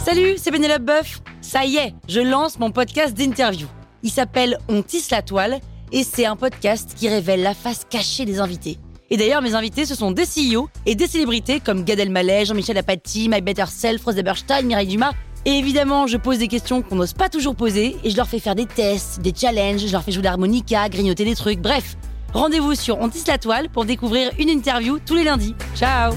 Salut, c'est Pénélope Boeuf. Ça y est, je lance mon podcast d'interview. Il s'appelle On tisse la toile et c'est un podcast qui révèle la face cachée des invités. Et d'ailleurs, mes invités, ce sont des CEO et des célébrités comme Gad Elmaleh, Jean-Michel Apathy, My Better Self, Rose Eberstein, Mireille Dumas. Et évidemment, je pose des questions qu'on n'ose pas toujours poser et je leur fais faire des tests, des challenges, je leur fais jouer de l'harmonica, grignoter des trucs, bref. Rendez-vous sur On tisse la toile pour découvrir une interview tous les lundis. Ciao!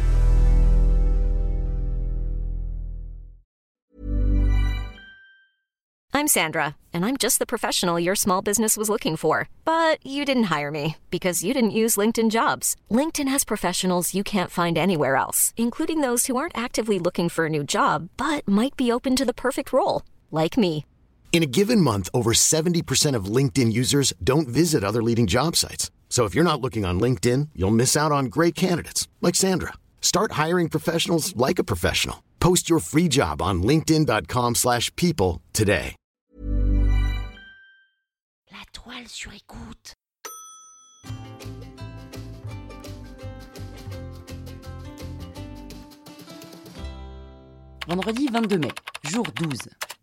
I'm Sandra, and I'm just the professional your small business was looking for. But you didn't hire me because you didn't use LinkedIn Jobs. LinkedIn has professionals you can't find anywhere else, including those who aren't actively looking for a new job, but might be open to the perfect role, like me. In a given month, over 70% of LinkedIn users don't visit other leading job sites. So if you're not looking on LinkedIn, you'll miss out on great candidates like Sandra. Start hiring professionals like a professional. Post your free job on linkedin.com/people today. La toile sur écoute. Vendredi 22 mai, jour 12.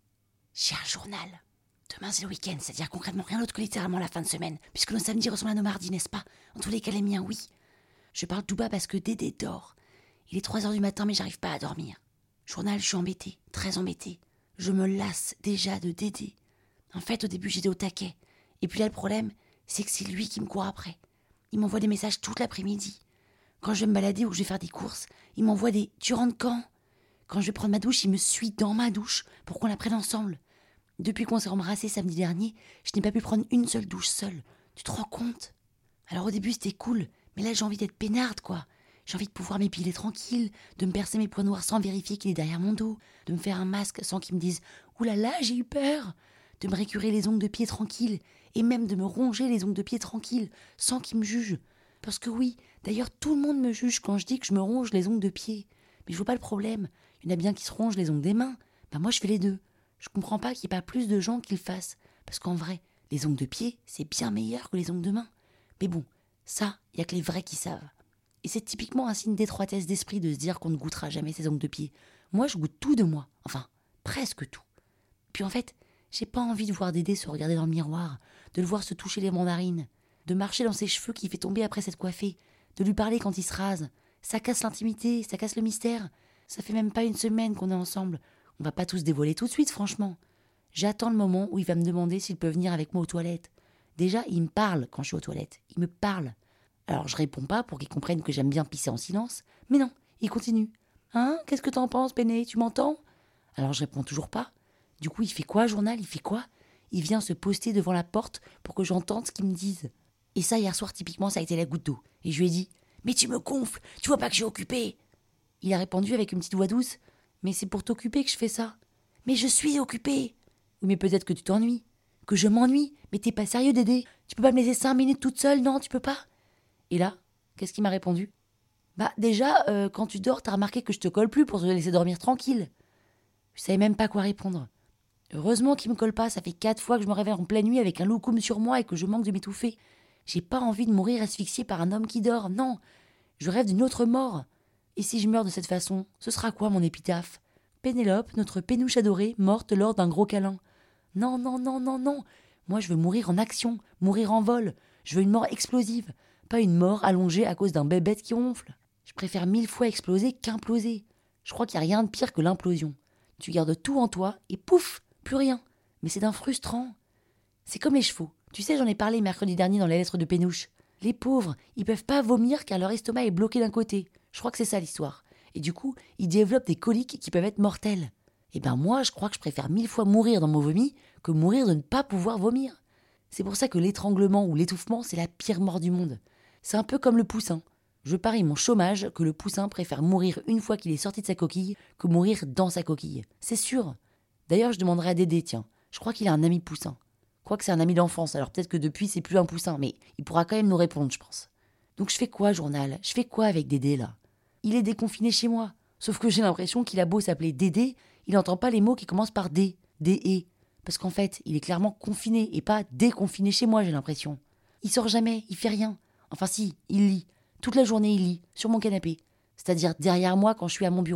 J'ai un journal. Demain c'est le week-end, c'est-à-dire concrètement rien d'autre que littéralement la fin de semaine, puisque nos samedis ressemblent à nos mardis, n'est-ce pas? En tous les cas les miens, oui. Je parle tout bas parce que Dédé dort. Il est 3h du matin mais j'arrive pas à dormir. Journal, je suis embêtée, très embêtée. Je me lasse déjà de Dédé. En fait, au début j'étais au taquet. Et puis là, le problème, c'est que c'est lui qui me court après. Il m'envoie des messages toute l'après-midi. Quand je vais me balader ou que je vais faire des courses, il m'envoie des « tu rentres quand ?» Quand je vais prendre ma douche, il me suit dans ma douche pour qu'on la prenne ensemble. Depuis qu'on s'est embrassés samedi dernier, je n'ai pas pu prendre une seule douche seule. Tu te rends compte? Alors au début, c'était cool, mais là, j'ai envie d'être peinarde, quoi. J'ai envie de pouvoir m'épiler tranquille, de me percer mes points noirs sans vérifier qu'il est derrière mon dos, de me faire un masque sans qu'il me dise « Ouh là là, j'ai eu peur !» de me récurer les ongles de pied tranquille, et même de me ronger les ongles de pied tranquille, sans qu'il me juge. Parce que oui, d'ailleurs tout le monde me juge quand je dis que je me ronge les ongles de pied. Mais je vois pas le problème, il y en a bien qui se rongent les ongles des mains. Ben moi je fais les deux. Je comprends pas qu'il n'y ait pas plus de gens qui le fassent. Parce qu'en vrai, les ongles de pied, c'est bien meilleur que les ongles de main. Mais bon, ça, il y a que les vrais qui savent. Et c'est typiquement un signe d'étroitesse d'esprit de se dire qu'on ne goûtera jamais ses ongles de pied. Moi je goûte tout de moi, enfin, presque tout. Puis en fait, j'ai pas envie de voir Dédé se regarder dans le miroir, de le voir se toucher les mandarines, de marcher dans ses cheveux qu'il fait tomber après s'être coiffé, de lui parler quand il se rase. Ça casse l'intimité, ça casse le mystère. Ça fait même pas une semaine qu'on est ensemble. On va pas tous dévoiler tout de suite, franchement. J'attends le moment où il va me demander s'il peut venir avec moi aux toilettes. Déjà, il me parle quand je suis aux toilettes. Il me parle. Alors je réponds pas pour qu'il comprenne que j'aime bien pisser en silence. Mais non, il continue. Hein? Qu'est-ce que t'en penses, Péné? Tu m'entends? Alors je réponds toujours pas. Du coup, il fait quoi, journal? Il fait quoi? Il vient se poster devant la porte pour que j'entende ce qu'ils me disent. Et ça, hier soir, typiquement, ça a été la goutte d'eau. Et je lui ai dit « Mais tu me gonfles, tu vois pas que je suis occupée ?» Il a répondu avec une petite voix douce « Mais c'est pour t'occuper que je fais ça. »« Mais je suis occupée !»« Oui, mais peut-être que tu t'ennuies. »« Que je m'ennuie. Mais t'es pas sérieux, Dédé? Tu peux pas me laisser 5 minutes toute seule, non, tu peux pas ?» Et là, qu'est-ce qu'il m'a répondu? « Bah déjà, quand tu dors, t'as remarqué que je te colle plus pour te laisser dormir tranquille. » Je savais même pas quoi répondre. Heureusement qu'il me colle pas, ça fait 4 fois que je me réveille en pleine nuit avec un loukoum sur moi et que je manque de m'étouffer. J'ai pas envie de mourir asphyxiée par un homme qui dort, non. Je rêve d'une autre mort. Et si je meurs de cette façon, ce sera quoi mon épitaphe? Pénélope, notre pénouche adorée, morte lors d'un gros câlin. Non, non, non, non, non. Moi je veux mourir en action, mourir en vol. Je veux une mort explosive, pas une mort allongée à cause d'un bébête qui ronfle. Je préfère 1000 fois exploser qu'imploser. Je crois qu'il n'y a rien de pire que l'implosion. Tu gardes tout en toi et pouf, plus rien. Mais c'est d'un frustrant. C'est comme les chevaux. Tu sais, j'en ai parlé mercredi dernier dans les lettres de Pénouche. Les pauvres, ils peuvent pas vomir car leur estomac est bloqué d'un côté. Je crois que c'est ça l'histoire. Et du coup, ils développent des coliques qui peuvent être mortelles. Et ben moi, je crois que je préfère 1000 fois mourir dans mon vomi que mourir de ne pas pouvoir vomir. C'est pour ça que l'étranglement ou l'étouffement, c'est la pire mort du monde. C'est un peu comme le poussin. Je parie mon chômage que le poussin préfère mourir une fois qu'il est sorti de sa coquille que mourir dans sa coquille. C'est sûr. D'ailleurs, je demanderai à Dédé, tiens. Je crois qu'il a un ami poussin. Quoique c'est un ami d'enfance, alors peut-être que depuis c'est plus un poussin, mais il pourra quand même nous répondre, je pense. Donc je fais quoi, journal? Je fais quoi avec Dédé, là? Il est déconfiné chez moi. Sauf que j'ai l'impression qu'il a beau s'appeler Dédé, il n'entend pas les mots qui commencent par D, D-E. Parce qu'en fait, il est clairement confiné et pas déconfiné chez moi, j'ai l'impression. Il sort jamais, il fait rien. Enfin si, il lit. Toute la journée, il lit, sur mon canapé. C'est-à-dire derrière moi quand je suis à mon bureau.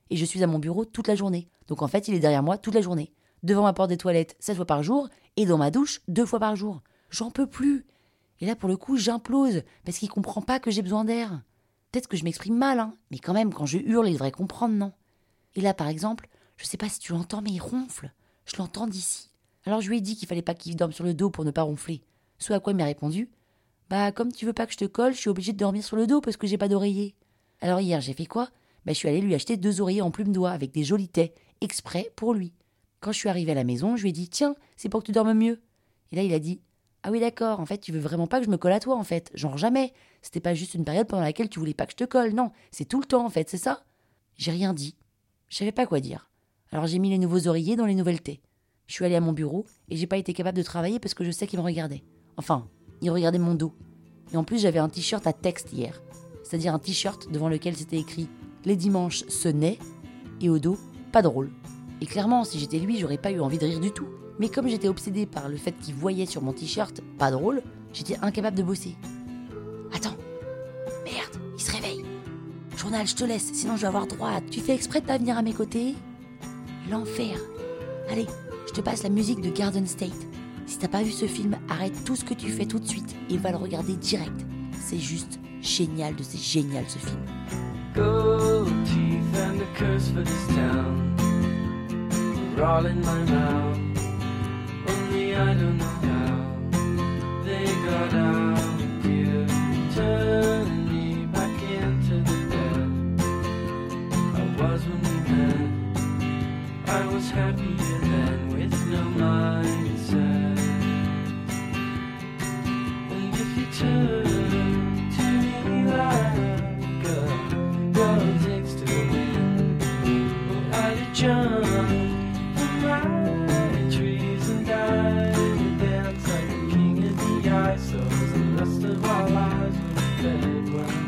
et je suis à mon bureau toute la journée. Donc en fait, il est derrière moi toute la journée. Devant ma porte des toilettes 7 fois par jour et dans ma douche 2 fois par jour. J'en peux plus. Et là, pour le coup, j'implose parce qu'il comprend pas que j'ai besoin d'air. Peut-être que je m'exprime mal, hein, mais quand même, quand je hurle, il devrait comprendre, non? Et là, par exemple, je sais pas si tu l'entends, mais il ronfle. Je l'entends d'ici. Alors je lui ai dit qu'il fallait pas qu'il dorme sur le dos pour ne pas ronfler. Ce à quoi il m'a répondu: bah, comme tu veux pas que je te colle, je suis obligée de dormir sur le dos parce que j'ai pas d'oreiller. Alors hier, j'ai fait quoi? Bah, je suis allée lui acheter 2 oreillers en plume d'oie avec des jolis tais, exprès pour lui. Quand je suis arrivée à la maison, je lui ai dit: tiens, c'est pour que tu dormes mieux. Et là, il a dit: ah oui, d'accord, en fait, tu veux vraiment pas que je me colle à toi, en fait. Genre jamais. C'était pas juste une période pendant laquelle tu voulais pas que je te colle, non. C'est tout le temps, en fait, c'est ça? J'ai rien dit. Je savais pas quoi dire. Alors j'ai mis les nouveaux oreillers dans les nouvelles tais. Je suis allée à mon bureau et j'ai pas été capable de travailler parce que je sais qu'il me regardait. Enfin, il regardait mon dos. Et en plus, j'avais un t-shirt à texte hier. C'est-à-dire un t-shirt devant lequel c'était écrit « Les dimanches, ce n'est » et au dos « Pas drôle ». Et clairement, si j'étais lui, j'aurais pas eu envie de rire du tout. Mais comme j'étais obsédée par le fait qu'il voyait sur mon t-shirt « Pas drôle », j'étais incapable de bosser. Attends. Merde, il se réveille. Journal, je te laisse, sinon je vais avoir droit à... Tu fais exprès de pas venir à mes côtés? L'enfer. Allez, je te passe la musique de Garden State. Si t'as pas vu ce film, arrête tout ce que tu fais tout de suite et va le regarder direct. C'est juste génial c'est génial ce film. Gold teeth and a curse for this town. We're all in my mouth. Only I don't know how they got out, dear. Turn me back into the dead I was when we met. I was happier then with no mindset. And if you turn to me like a girl takes to the wind, well, I'd have jumped from my trees and died and danced like a king of the ice. So the rest of our lives were fed well.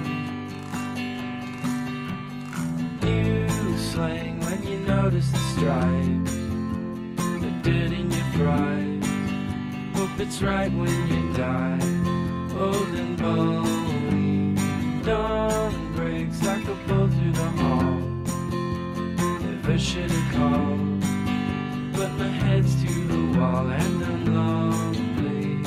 You slang when you notice the stripes, the dirt in your fries. Hope it's right when you die, old and bony. Dawn breaks like a bow through the hall. Never should have called, but my head's to the wall and I'm lonely.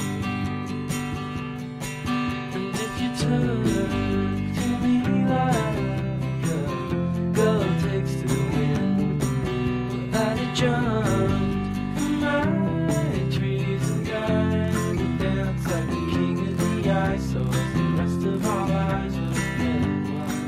And if you turn to me like a girl takes to the wind, well, I'd have jumped from my trees and died and danced like the king of the ice. So as the rest of our lives were dead.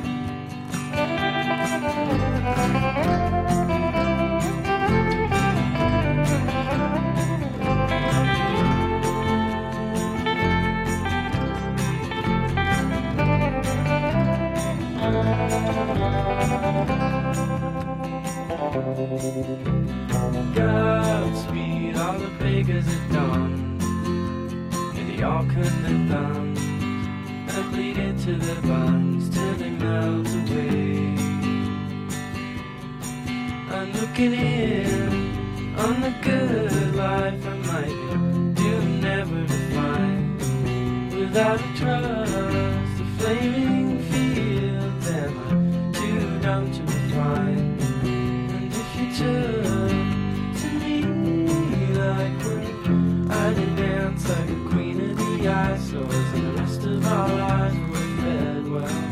Godspeed, all the beggars at dawn, and they all cut their thumbs and bleed into their buns till they melt away. I'm looking in on the good life I might do never to find without a trust, the flaming fields am I too dumb to refine. And if you turn to me like when I did dance like a queen of the ice, so as the rest of our lives were fed well.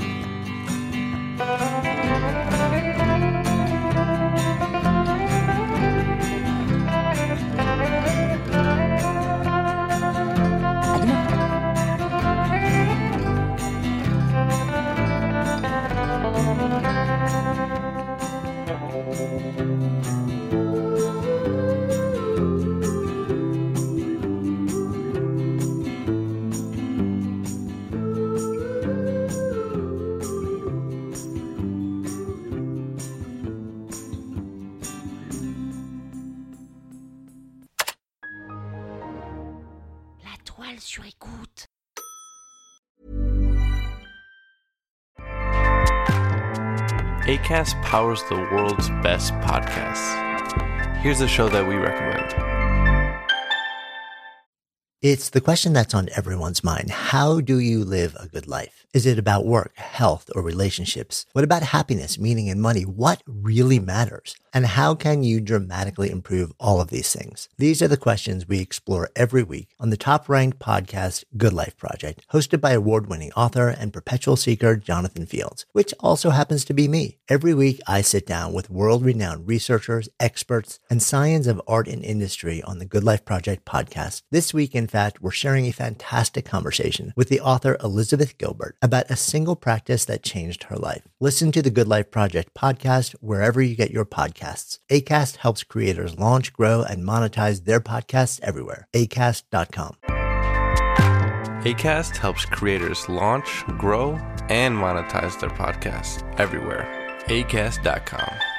Toile sur écoute. Acast powers the world's best podcasts. Here's a show that we recommend. It's the question that's on everyone's mind. How do you live a good life? Is it about work, health, or relationships? What about happiness, meaning, and money? What really matters? And how can you dramatically improve all of these things? These are the questions we explore every week on the top-ranked podcast, Good Life Project, hosted by award-winning author and perpetual seeker Jonathan Fields, which also happens to be me. Every week, I sit down with world-renowned researchers, experts, and science of art and industry on the Good Life Project podcast. This week, in fact, we're sharing a fantastic conversation with the author Elizabeth Gilbert about a single practice that changed her life. Listen to the Good Life Project podcast wherever you get your podcasts. Acast helps creators launch, grow, and monetize their podcasts everywhere. Acast.com. Acast helps creators launch, grow, and monetize their podcasts everywhere. Acast.com.